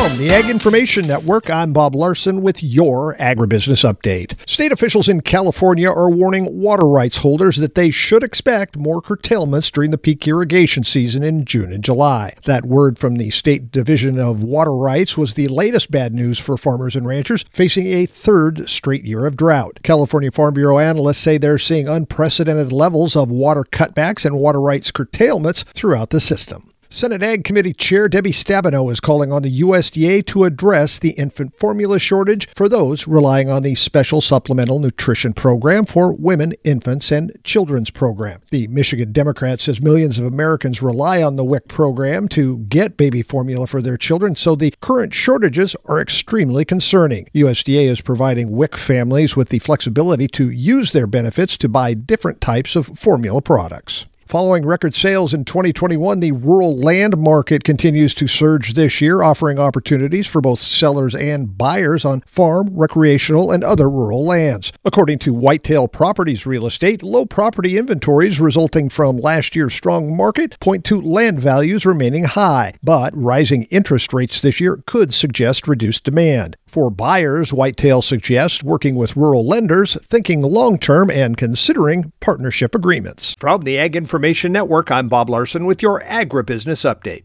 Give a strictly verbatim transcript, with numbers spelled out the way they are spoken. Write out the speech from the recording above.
From the Ag Information Network, I'm Bob Larson with your Agribusiness Update. State officials in California are warning water rights holders that they should expect more curtailments during the peak irrigation season in June and July. That word from the State Division of Water Rights was the latest bad news for farmers and ranchers facing a third straight year of drought. California Farm Bureau analysts say they're seeing unprecedented levels of water cutbacks and water rights curtailments throughout the system. Senate Ag Committee Chair Debbie Stabenow is calling on the U S D A to address the infant formula shortage for those relying on the Special Supplemental Nutrition Program for Women, Infants, and Children's Program. The Michigan Democrat says millions of Americans rely on the W I C program to get baby formula for their children, so the current shortages are extremely concerning. U S D A is providing W I C families with the flexibility to use their benefits to buy different types of formula products. Following record sales in twenty twenty-one, the rural land market continues to surge this year, offering opportunities for both sellers and buyers on farm, recreational, and other rural lands. According to Whitetail Properties Real Estate, low property inventories resulting from last year's strong market point to land values remaining high, but rising interest rates this year could suggest reduced demand. For buyers, Whitetail suggests working with rural lenders, thinking long-term, and considering partnership agreements. From the Ag Information Network, I'm Bob Larson with your Agribusiness Update.